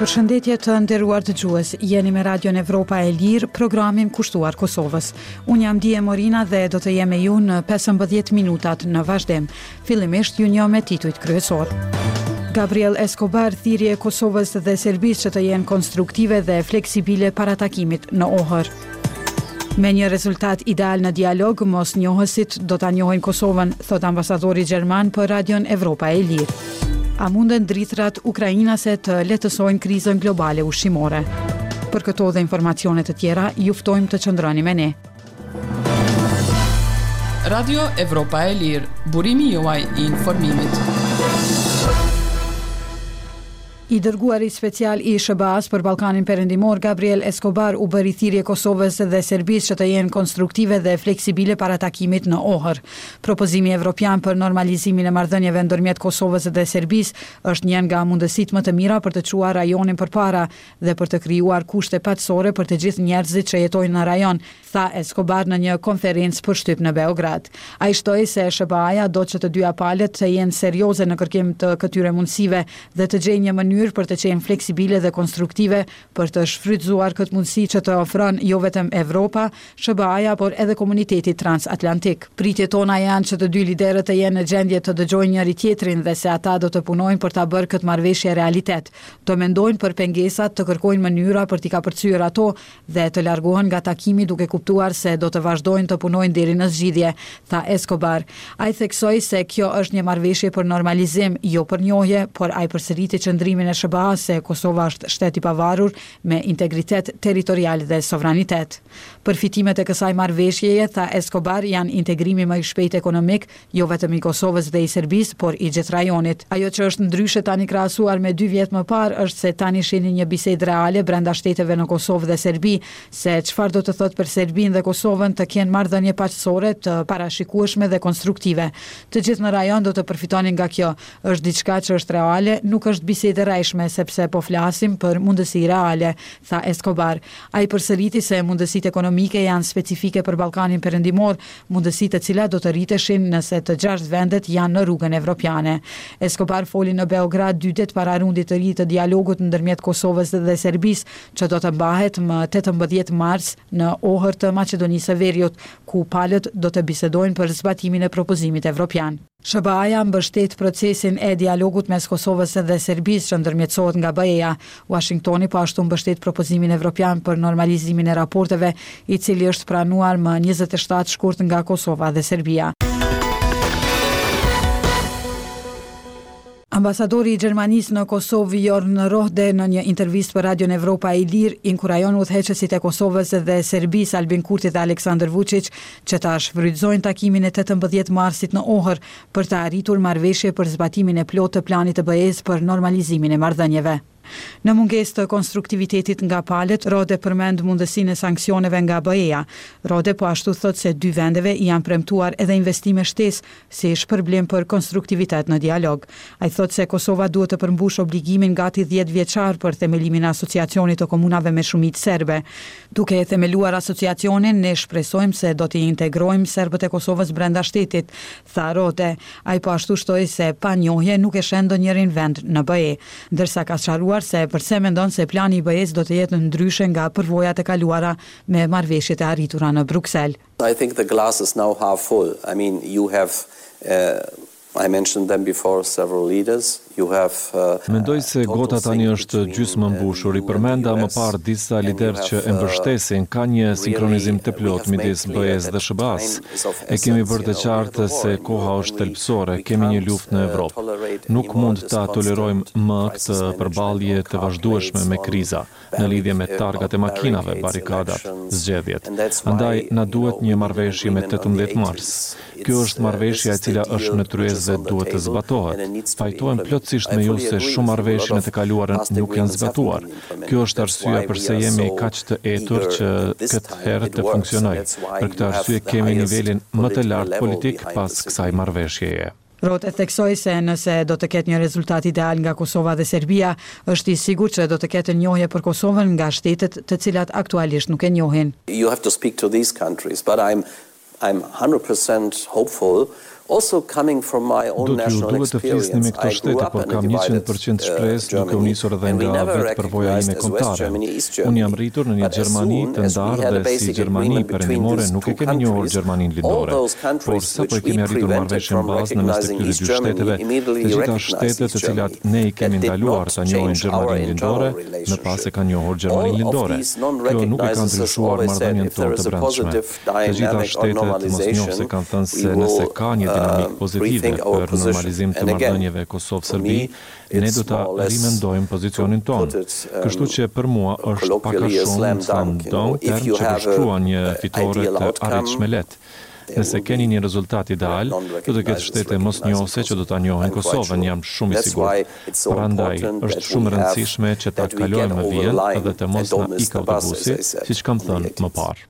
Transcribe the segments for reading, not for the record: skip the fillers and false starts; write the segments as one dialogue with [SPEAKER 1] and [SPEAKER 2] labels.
[SPEAKER 1] Përshëndetje të nderuar dëgjues, jeni me Radion Evropa e Lirë, programin kushtuar Kosovës. Unë jam Dije Morina dhe do të jem me ju në 15 minutat në vazhdim. Fillimisht ju njoh me titujt kryesor. Gabriel Escobar thirrje Kosovës dhe Serbisë që të jenë konstruktive dhe fleksibile para takimit në Ohër. Me një rezultat ideal në dialog, mos njohësit do ta njohin Kosovën, thot ambasadori gjerman për Radion Evropa e Lirë. A munden dritrat ukrainase të lehtësojnë krizën globale ushqimore? Për këto dhe informacione të tjera, ju ftojmë të qëndroni me ne.
[SPEAKER 2] Radio Evropa e Lirë, burimi juaj i informimit.
[SPEAKER 1] I dërguari special i SBA-s për Ballkanin Perëndimor, Gabriel Escobar, u bëri thirrje Kosovës dhe Serbisë që të jenë konstruktive dhe fleksibile para takimit në Ohër. Propozimi evropian për normalizimin e marrëdhënieve ndërmjet Kosovës dhe Serbisë është një nga mundësitë më të mira për të çuar rajonin përpara dhe për të krijuar kushte paqësore për të gjithë njerëzit që jetojnë në rajon, tha Escobar në një konferencë për shtyp në Beograd. Ai shtoi se SBA-ja do që të dyja palët të jenë serioze në kërkim të këtyre mundësive dhe të gjejnë një mënyrë për të qenë fleksibile dhe konstruktive për të shfrytzuar këtë mundësi që të ofron jo vetëm Evropa, SBA-ja, por edhe komuniteti transatlantik. Pritjet tona janë që të dy liderët të jenë në gjendje të dëgjojnë njëri tjetrin dhe se ata do të punojnë për ta bërë këtë marrëveshje realitet. Të mendojnë për pengesat, të kërkojnë mënyra për t'i kapërcyer ato dhe të largohen nga takimi duke kuptuar se do të vazhdojnë të punojnë deri në zgjidhje, tha Escobar. Ai theksoi se kjo është një marrëveshje për normalizim, jo për njohje, por ai përsëriti qëndrimin e SBA se Kosova është shtet i pavarur me integritet territorial dhe sovranitet. Përfitimet e kësaj marrëveshjeje, tha Escobar, janë integrimi më i shpejt ekonomik, jo vetëm i Kosovës dhe i Serbisë, por i gjithë rajonit. Ajo që është ndryshe tani krahasuar me 2 vjet më parë është se tani shihni një bisedë reale brenda shteteve në Kosovë dhe Serbi, se çfarë do të thotë për Serbinë dhe Kosovën të kenë marrëdhënie paqësore të parashikueshme dhe konstruktive. Të gjithë në rajon do të përfitonin nga kjo. Është diçka që është reale, nuk është bisedë rreshme, sepse po flasim për mundësi reale, tha Escobar. Ai përsëriti se mundësitë ekonomike janë specifike për Ballkanin Perëndimor, mundësi të cilat do të rriteshin nëse të 6 vendet janë në rrugën evropiane. Escobar foli në Beograd 2 ditë para rundit të ri të dialogut ndërmjet Kosovës dhe Serbisë, që do të mbahet më 18 mars në Ohër të Maqedonisë së Veriut, ku palët do të bisedojnë për zbatimin e propozimit evropian. SBA-ja mbështet procesin e dialogut mes Kosovës dhe Serbisë që ndërmjetësohet nga BE-ja. Washingtoni po ashtu mbështet propozimin evropian për normalizimin e raporteve, i cili është pranuar më 27 shkurt nga Kosova dhe Serbia. Ambasadori i Gjermanisë në Kosovë, Jorn Rohde, në një intervistë për Radion Evropa e Lirë, inkurajon udhëheqësit e Kosovës dhe Serbisë, Albin Kurti dhe Aleksandar Vučić, që ta shfrytëzojnë takimin e 18 marsit në Ohër për të arritur marrëveshje për zbatimin e plotë të planit të BE-s për normalizimin e marrëdhënieve. Në mungesë të konstruktivitetit nga palët, Rode përmend mundësinë e sanksioneve nga BE-ja. Rode po ashtu thot se 2 vendeve janë premtuar edhe investime shtesë si shpërblim për konstruktivitet në dialog. Ai thot se Kosova duhet të përmbush obligimin gati 10 vjeçar për themelimin e asociacionit të komunave me shumicë serbe. Duke e themeluar asociacionin, ne shpresojmë se do të integrojmë serbët e Kosovës brenda shtetit, tha Rode. Ai po ashtu shtoi se pa njohje nuk e sheh ndonjërin vend në BE, ndërsa ka sqaruar se përse mendon se plani i BE-s do të jetë ndryshe nga përvojat e kaluara me marrëveshjet e arritura në Bruksel.
[SPEAKER 3] I think the glass is now half full. I mean, you have I mentioned them before, several leaders.
[SPEAKER 4] Mendoj se gota tani është gjysmë mbushur. I përmenda më parë disa lider që e mbështesin, ka një sinkronizim të plot midis BE-s dhe SBA-s. E kemi bërë të qartë se koha është thelbësore, kemi një luftë në Evropë. Nuk mund ta tolerojmë më këtë përballje të vazhdueshme me kriza, në lidhje me targat e makinave, barikadat, zgjedhjet. Andaj na duhet një marrëveshje me 18 mars. Kjo është marrëveshja e cila është në tryezë dhe duhet të zbatohet. Fajtohem plotësisht me ju se shumë marrëveshje të kaluara nuk janë zbatuar. Kjo është arsyeja pse jemi kaq të etur që këtë herë të funksionojë. Për këtë arsye kemi nivelin më të lartë politik pas kësaj marrëveshjeje.
[SPEAKER 1] Roth e theksoi se nëse do të ketë një rezultat ideal nga Kosova dhe Serbia, është i sigurt që do të ketë njohje për Kosovën nga shtetet të cilat aktualisht nuk e njohin.
[SPEAKER 3] You have to speak to these countries, but I'm 100% hopeful Also coming from my own national experience, I grew up in a divided Germany, and we never recognized as West Germany, East Germany. But as soon as we had a basic agreement between these two countries, all those countries which we prevented from recognizing East Germany immediately recognized East Germany. That did not change our internal relationship. All of these non-recognizers has always said if there is a positive dynamic or normalization, we will rethink our position. And again, for me, it's more or less, to put it colloquially, a slam dunk. If you have an ideal outcome,
[SPEAKER 4] Nëse keni një rezultat ideal, do të ketë shtete mosnjohëse që do ta njohin Kosovën, jam shumë i sigurt. Prandaj është shumë e rëndësishme që ta kalojmë vijën dhe të mos na ikë autobusi, siç kam thënë më parë.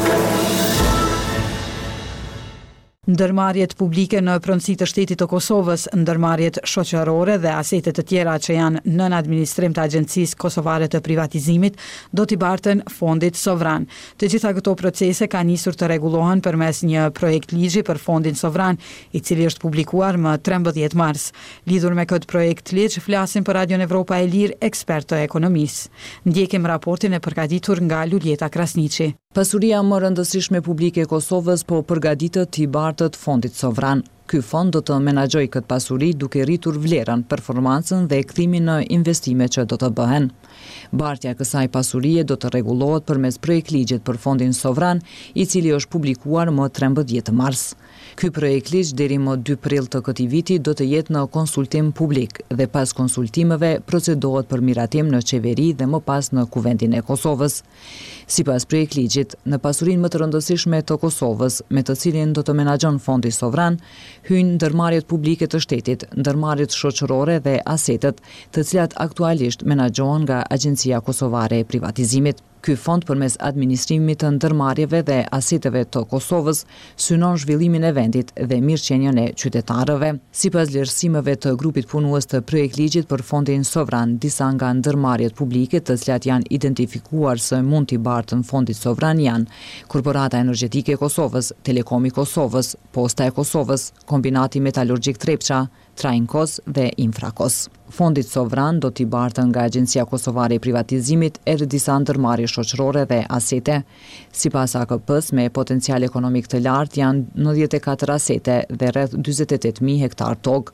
[SPEAKER 1] Ndërmarrjet publike në pronësi të shtetit të Kosovës, ndërmarrjet shoqërore dhe asetet të tjera që janë nën administrim të Agjencisë Kosovare të Privatizimit do t'i bartën fondit sovran. Të gjitha këto procese ka nisur të rregullohen përmes një projekt ligji për fondin sovran, i cili është publikuar më 13 mars. Lidhur me këtë projekt ligj, flasin për Radion Evropa e Lirë ekspertë të ekonomisë. Ndjekim raportin e përgatitur nga Luljeta Krasniqi.
[SPEAKER 5] Pasuria më rëndësishme publike e Kosovës po përgatitet t'i bartët fondit sovran. Ky fond do të menaxhojë këtë pasuri duke rritur vlerën, performancën dhe kthimin në investime që do të bëhen. Bartja e kësaj pasurie do të rregullohet përmes projektligjit për fondin sovran, i cili është publikuar më 13 mars. Ky projektligj deri më 2 prill të këtij viti do të jetë në konsultim publik dhe pas konsultimeve procedohet për miratim në qeveri dhe më pas në Kuvendin e Kosovës. Sipas projektligjit, në pasurinë më të rëndësishme të Kosovës, me të cilin do të menaxhon fondi sovran, hyjnë ndërmarrjet publike të shtetit, ndërmarrjet shoqërore dhe asetet, të cilat aktualisht menaxhohen nga Agjencia Kosovare e Privatizimit. Ky fond përmes administrimit të ndërmarrjeve dhe aseteve të Kosovës synon zhvillimin e vendit dhe mirëqenien e qytetarëve. Sipas vlerësimeve të grupit punues të projektligjit për fondin sovran, disa nga ndërmarrjet publike të cilat janë identifikuar se mund t'i bartën fondit sovran janë Korporata Energjetike e Kosovës, Telekomi Kosovës, Posta e Kosovës, Kombinati Metalurgjik Trepça, Trainkos dhe Infrakos. Fondit sovran do t'i bartën nga Agjencia Kosovare e Privatizimit edhe disa ndërmarrje shoqërore dhe asete. Sipas AKP-s, me potencial ekonomik të lartë janë 94 asete dhe rreth 48.000 hektar tokë.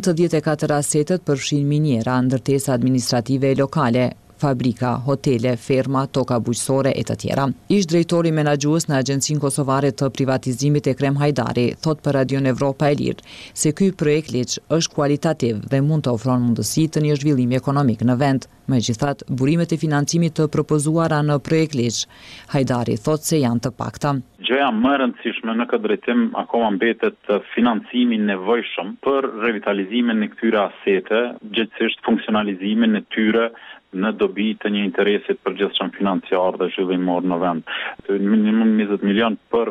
[SPEAKER 5] 94 asetet përfshin miniera, ndërtesa administrative e lokale, fabrika, hotele, ferma, toka bujqësore e të tjera. Ish drejtori menaxhues në Agjencinë Kosovare të Privatizimit Ekrem Hajdari thot për Radion Evropa e Lirë se ky projekt ligj është kualitativ dhe mund të ofron mundësi të një zhvillimi ekonomik në vend. Megjithatë, burimet e financimit të propozuara në projekt ligj, Hajdari thot se janë të pakta.
[SPEAKER 6] Gjëja më e rëndësishme në këtë drejtim akoma mbetet financimi i nevojshëm për revitalizimin e këtyre asete, gjithsesi funksionalizimin e tyre në dobi të një interesit përgjithshëm financiar dhe zhvillimor në vend. Minimum 20 milion për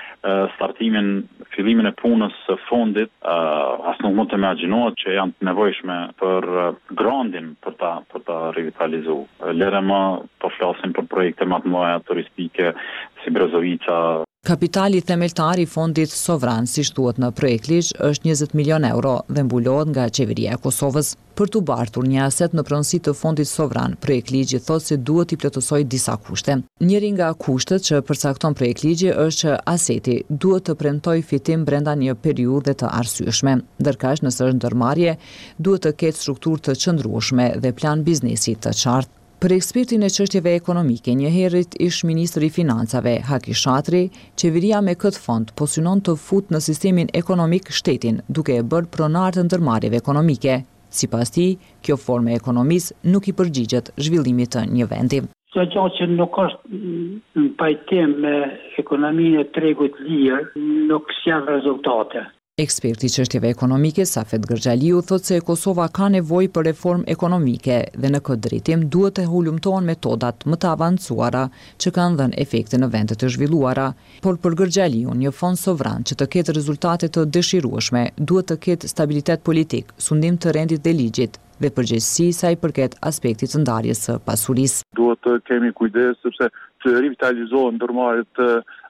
[SPEAKER 6] fillimin e punës së fondit, as nuk mund të imagjinohet që janë të nevojshme për grandin për ta revitalizuar. Lere më po flasim për projekte më të mëdha turistike si Brezovica.
[SPEAKER 5] Kapitali themeltar i fondit sovran, si thuhet në projektligj, është 20 milion euro dhe mbulohet nga qeveria e Kosovës. Për t'u bartur një aset në pronësi të fondit sovran, projektligji thotë se duhet t'i plotësojë disa kushte. Njëri nga kushtet që përcakton projektligji është që aseti duhet të premtojë fitim brenda një periudhe të arsyeshme, ndërkaq nëse është ndërmarrje, duhet të ketë strukturë të qëndrueshme dhe plan biznesi të qartë. Për ekspertin e çështjeve ekonomike, njëherët ish ministri i financave, Haki Shatri, qeveria me këtë fond po synon të futë në sistemin ekonomik shtetin, duke e bërë pronar të ndërmarrjeve ekonomike. Sipas tij, kjo formë e ekonomisë nuk i përgjigjet zhvillimit të një vendi.
[SPEAKER 7] Çdo gjë që nuk është në pajtim me ekonominë e tregut lirë, nuk sjell rezultate.
[SPEAKER 5] Eksperti i çështjeve ekonomike Safet Gërxhaliu thotë se Kosova ka nevojë për reformë ekonomike dhe në këtë drejtim duhet të hulumtohen metodat më të avancuara që kanë dhënë efekte në vende të zhvilluara. Por për Gërxhaliu, një fond sovran që të ketë rezultate të dëshirueshme duhet të ketë stabilitet politik, sundim të rendit dhe ligjit dhe përgjegjësi sa i përket aspektit të ndarjes së pasurisë.
[SPEAKER 8] Duhet të kemi kujdes sepse të revitalizohen ndërmarrjet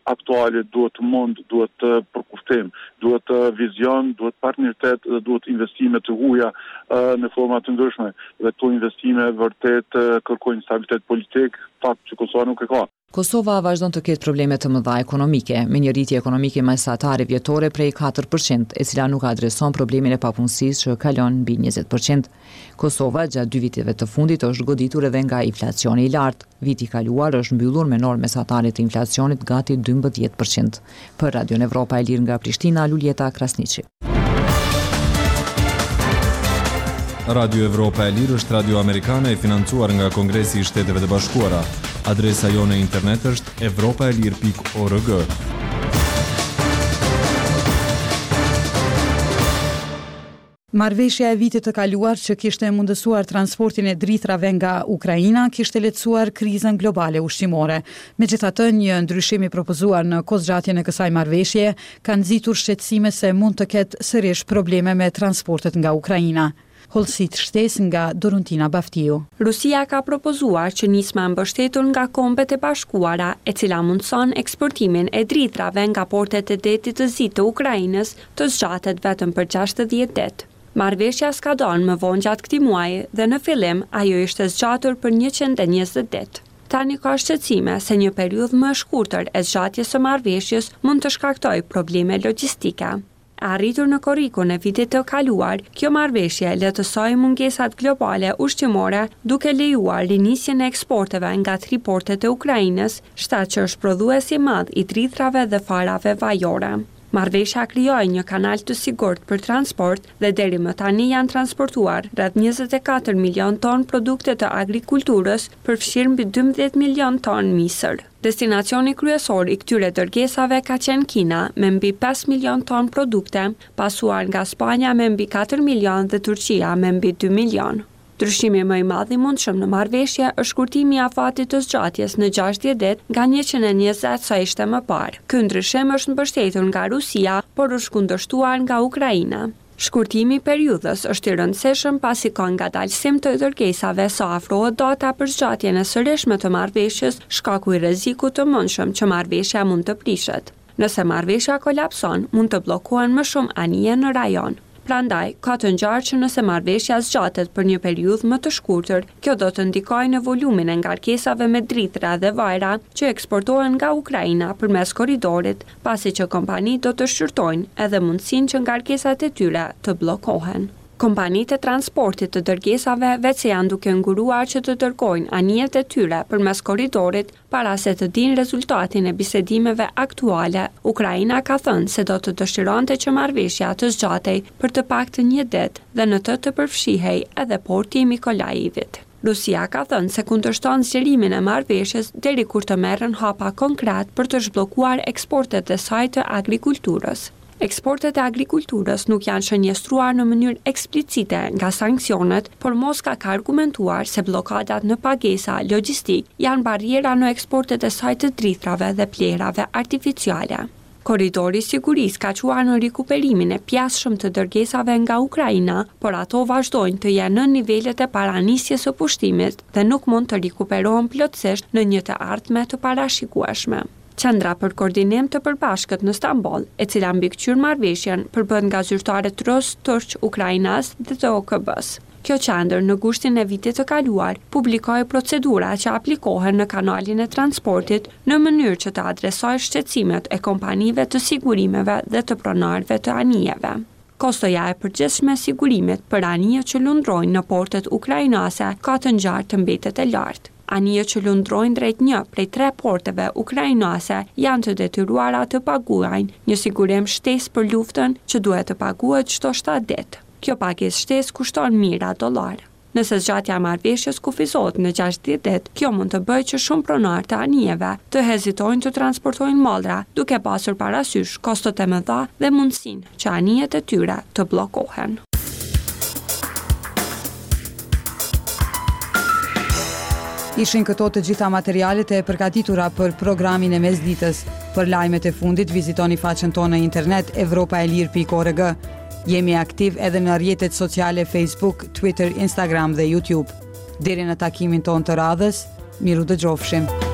[SPEAKER 6] aktuale duhet mund, duhet përkuftim, duhet vizion, duhet partneritet dhe duhet investime të huaja në forma të ndryshme. Dhe këto investime vërtet kërkojnë stabilitet politik, fakt që Kosova nuk e ka.
[SPEAKER 5] Kosova vazhdon të ketë probleme të mëdha ekonomike, me një rritje ekonomike mesatare vjetore prej 4%, e cila nuk adreson problemin e papunësisë që kalon mbi 20%. Kosova gjatë 2 viteve të fundit është goditur edhe nga inflacioni i lartë. Viti i kaluar është mbyllur me normë mesatare të inflacionit gati 12%. Për Radion Evropa e Lirë nga Prishtina, Luljeta Krasniqi.
[SPEAKER 8] Radio Evropa e Lirë është radio amerikane e financuar nga Kongresi i Shteteve të Bashkuara. Adresa jone internet është evropaelir.org.
[SPEAKER 1] Marrëveshja e vitit të kaluar që kishte mundësuar transportin e drithrave nga Ukraina kishte lehtësuar krizën globale ushqimore. Megjithatë, një ndryshim i propozuar në kozgjatjen e kësaj marrëveshje ka nxitur shqetësime se mund të ketë sërish probleme me transportet nga Ukraina. Holësit shtes nga Doruntina Baftiu.
[SPEAKER 9] Rusia ka propozuar që nisma mbështetur nga Kombet e Bashkuara, e cila mundson eksportimin e drithrave nga portet e detit të zi të Ukrainës, të zgjatet vetëm për 60 det. Marrëveshja skadon më vonë gjatë këtij muaji dhe në fillim ajo ishte zgjatur për 120 det. Tani ka shqetësime se një periudhë më e shkurtër e zgjatjes së marrëveshjes mund të shkaktojë probleme logjistike. Arritur në korrikun e vitit të kaluar, kjo marrëveshje lehtësoi mungesat globale ushqimore duke lejuar rinisjen e eksporteve nga 3 portet e Ukrainës, shtat që është prodhues i madh i drithrave dhe farave vajore. Marrëveshja krijoi një kanal të sigurt për transport dhe deri më tani janë transportuar rreth 24 milion ton produkte të agrikulturës, përfshirë mbi 12 milion ton misër. Destinacioni kryesor i këtyre dërgesave ka qenë Kina me mbi 5 milion ton produkte, pasuar nga Spanja me mbi 4 milion dhe Turqia me mbi 2 milion. Ndryshimi më i madh i mundshëm në marrëveshje është shkurtimi i afatit të zgjatjes në 60 det nga 120 sa ishte më parë. Ky ndryshim është mbështetur nga Rusia, por është kundërshtuar nga Ukraina. Shkurtimi i periudhës është i rëndësishëm pasi ka ngadalësim të dërgesave sa afrohet data për zgjatjen e sërishme të marrëveshjes, shkaku i rrezikut të mundshëm që marrëveshja mund të prishet. Nëse marrëveshja kolapson, mund të bllokohen më shumë anije në rajon. Prandaj, ka të ngjarë që nëse marrëveshja zgjatet për një periudhë më të shkurtër, kjo do të ndikojë në volumin e ngarkesave me drithra dhe vajra që eksportohen nga Ukraina përmes korridorit, pasi që kompanitë do të shqyrtojnë edhe mundësinë që ngarkesat e tyre të bllokohen. Kompanitë e transportit të dërgesave vetë janë duke nguruar që të dërgojnë anijet e tyre përmes korridorit para se të dinë rezultatin e bisedimeve aktuale. Ukraina ka thënë se do të dëshironte që marrëveshja të zgjatej për të paktën 1 det dhe në të përfshihej edhe porti i Mikolajivit. Rusia ka thënë se kundërshton zgjerimin e marrëveshjes deri kur të merren hapa konkret për të zhbllokuar eksportet e saj të agrikulturës. Eksportet e agrikulturës nuk janë shënjestruar në mënyrë eksplicite nga sanksionet, por Moska ka argumentuar se blokadat në pagesa logjistik janë barriera në eksportet e saj të drithrave dhe plerave artificiale. Korridori i sigurisë ka quar në rikuperimin e pjasshëm të dërgesave nga Ukraina, por ato vazhdojnë të jenë në nivelet e paranisjes së pushtimit dhe nuk mund të rikuperohen plotësisht në një të ardhme të parashikueshme. Qendra për koordinim të përbashkët në Stamboll, e cila mbikëqyr marrëveshjen, përbën nga zyrtarët rus, turq, ukrainas dhe të OKB-s. Kjo qendër në gushtin e vitit të kaluar publikoi procedura që aplikohen në kanalin e transportit në mënyrë që të adresojë shqetësimet e kompanive të sigurimeve dhe të pronarëve të anijeve. Kostoja e përgjithshme e sigurimit për anije që lundrojnë në portet ukrainase ka të ngjarë të mbetet e lartë. Anije që lundrojnë drejt një prej 3 porteve ukrainase janë të detyruara të paguajnë një sigurim shtesë për luftën që duhet të paguhet çdo 7 det. Kjo pagesë shtesë kushton mijëra dollar. Nëse zgjatja e marrëveshjes kufizohet në 60 det, kjo mund të bëjë që shumë pronarë të anijeve të hezitojnë të transportojnë mallra, duke pasur parasysh kostot e mëdha dhe mundësinë që anijet e tyre të bllokohen.
[SPEAKER 1] Ishin këto të gjitha materialet e përgatitura për programin e mesditës. Për lajmet e fundit vizitoni faqen tonë në internet evropaelir.org. Jemi aktiv edhe në rrjetet sociale Facebook, Twitter, Instagram dhe YouTube. Deri në takimin tonë të radhës, miru dëgjofshim.